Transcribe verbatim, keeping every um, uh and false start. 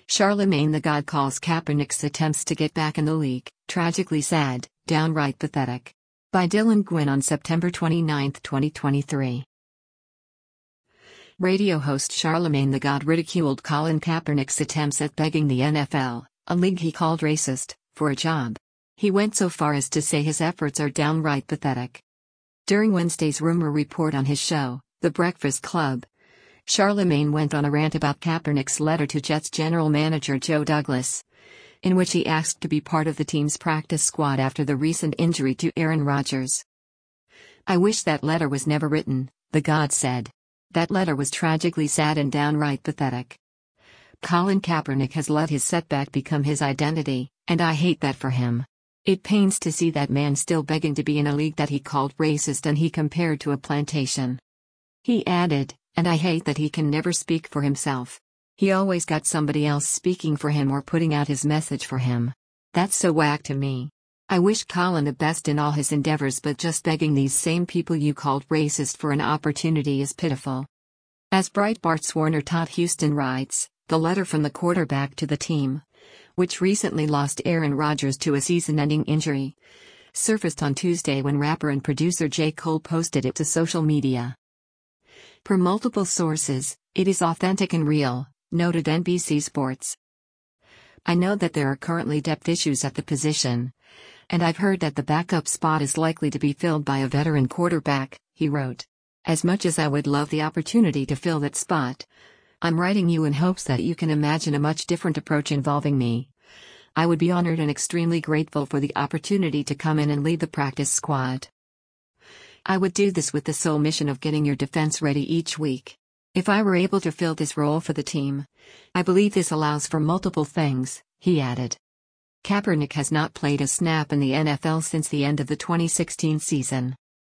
Charlemagne the God calls Kaepernick's attempts to get back in the league tragically sad, downright pathetic. By Dylan Gwynn on September twenty-ninth, twenty twenty-three. Radio host Charlemagne the God ridiculed Colin Kaepernick's attempts at begging the N F L, a league he called racist, for a job. He went so far as to say his efforts are downright pathetic. During Wednesday's rumor report on his show, The Breakfast Club, Charlemagne went on a rant about Kaepernick's letter to Jets general manager Joe Douglas, in which he asked to be part of the team's practice squad after the recent injury to Aaron Rodgers. "I wish that letter was never written," the God said. "That letter was tragically sad and downright pathetic. Colin Kaepernick has let his setback become his identity, and I hate that for him. It pains to see that man still begging to be in a league that he called racist and he compared to a plantation." He added, "And I hate that he can never speak for himself. He always got somebody else speaking for him or putting out his message for him. That's so whack to me. I wish Colin the best in all his endeavors, but just begging these same people you called racist for an opportunity is pitiful." As Breitbart's Warner Todd Houston writes, the letter from the quarterback to the team, which recently lost Aaron Rodgers to a season-ending injury, surfaced on Tuesday when rapper and producer J. Cole posted it to social media. Per multiple sources, it is authentic and real, noted N B C Sports. "I know that there are currently depth issues at the position, and I've heard that the backup spot is likely to be filled by a veteran quarterback," he wrote. "As much as I would love the opportunity to fill that spot, I'm writing you in hopes that you can imagine a much different approach involving me. I would be honored and extremely grateful for the opportunity to come in and lead the practice squad. I would do this with the sole mission of getting your defense ready each week. If I were able to fill this role for the team, I believe this allows for multiple things," he added. Kaepernick has not played a snap in the N F L since the end of the twenty sixteen season.